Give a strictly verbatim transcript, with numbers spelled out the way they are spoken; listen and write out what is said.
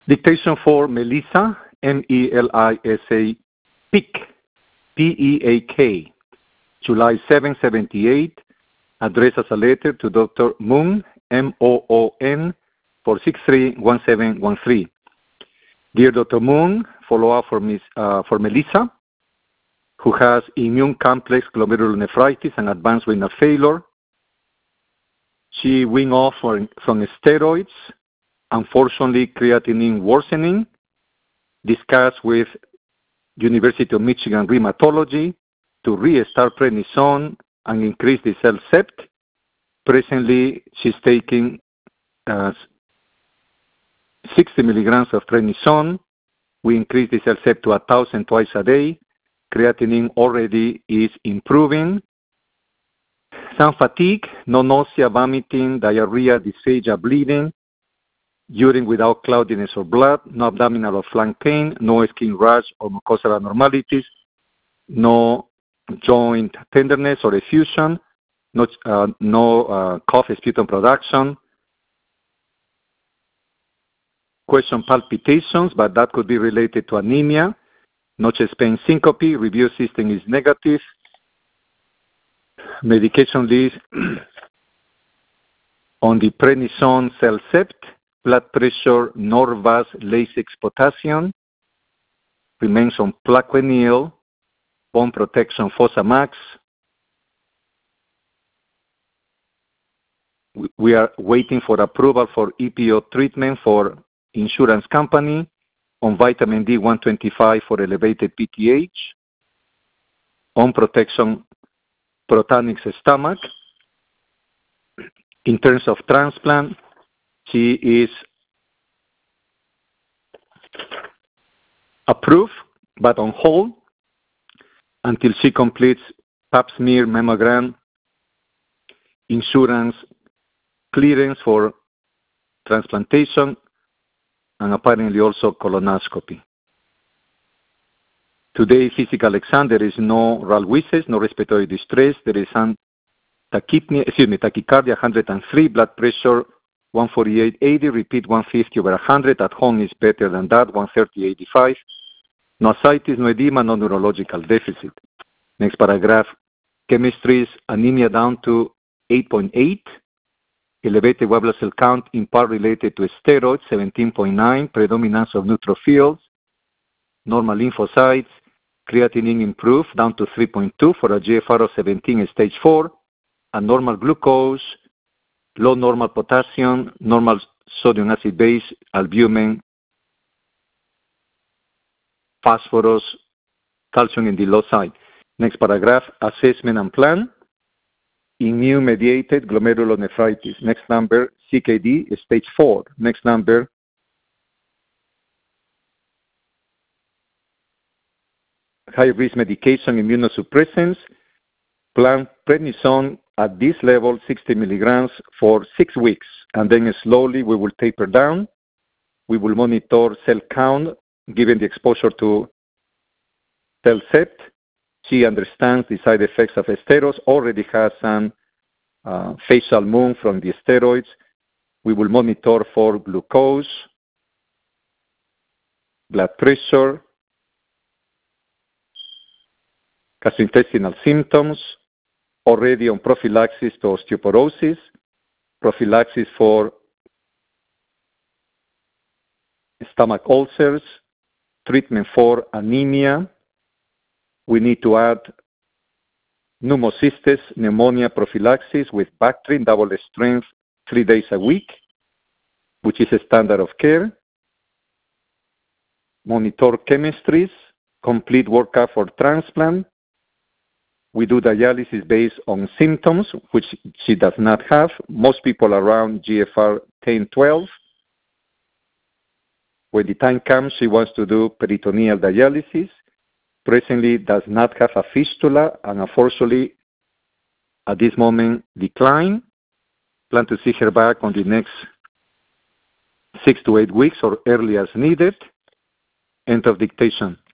Dictation for Melissa, M E L I S A, Peak, P E A K, July seventh, seventy-eight, addressed as a letter to Doctor Moon, M O O N, four six three, one seven one three. Dear Doctor Moon, follow-up for, Miss, uh, for Melissa, who has immune complex glomerulonephritis and advanced renal failure. She went off for, from steroids, unfortunately creatinine worsening, discussed with University of Michigan rheumatology to restart prednisone and increase the cell sept. Presently, she's taking uh, sixty milligrams of prednisone. We increased the cell sept to one thousand twice a day. Creatinine already is improving. Some fatigue, no nausea, vomiting, diarrhea, dysphagia, bleeding, urine without cloudiness or blood, no abdominal or flank pain, no skin rash or mucosal abnormalities, no joint tenderness or effusion, no, uh, no uh, cough, sputum production. Question palpitations, but that could be related to anemia. No chest pain, syncope, review system is negative. Medication list on the prednisone cell sept, blood pressure, Norvasc, Lasix, potassium, remains on Plaquenil, bone protection, Fosamax. We are waiting for approval for E P O treatment for insurance company on vitamin D one twenty-five for elevated P T H, on protection, Protanix stomach. In terms of transplant, she is approved, but on hold until she completes pap smear, mammogram, insurance clearance for transplantation, and apparently also colonoscopy. Today, physical exam, there is no R A L Wisses, no respiratory distress, there is an tachypnea, excuse me, tachycardia one hundred three, blood pressure one forty-eight eighty, repeat one fifty over one hundred, at home is better than that, one thirty eighty-five, no ascites, no edema, no neurological deficit. Next paragraph, chemistries, anemia down to eight point eight, elevated white blood cell count in part related to steroids, seventeen point nine, predominance of neutrophils, normal lymphocytes, creatinine improved down to three point two for a G F R of seventeen stage four, and normal glucose, low normal potassium, normal sodium acid base, albumin, phosphorus, calcium in the low side. Next paragraph, assessment and plan. Immune-mediated glomerulonephritis. Next number, C K D, stage four. Next number, high-risk medication, immunosuppressants. Plan prednisone at this level, sixty milligrams for six weeks, and then slowly we will taper down. We will monitor cell count given the exposure to cell sept. She understands the side effects of steroids, already has some uh, facial moon from the steroids. We will monitor for glucose, blood pressure, gastrointestinal symptoms, already on prophylaxis to osteoporosis, prophylaxis for stomach ulcers, treatment for anemia. We need to add pneumocystis, pneumonia prophylaxis with Bactrim, double strength, three days a week, which is a standard of care. Monitor chemistries, complete workup for transplant. We do dialysis based on symptoms, which she does not have. Most people around G F R ten, twelve. When the time comes, she wants to do peritoneal dialysis. Presently does not have a fistula and unfortunately at this moment decline. Plan to see her back on the next six to eight weeks or early as needed. End of dictation.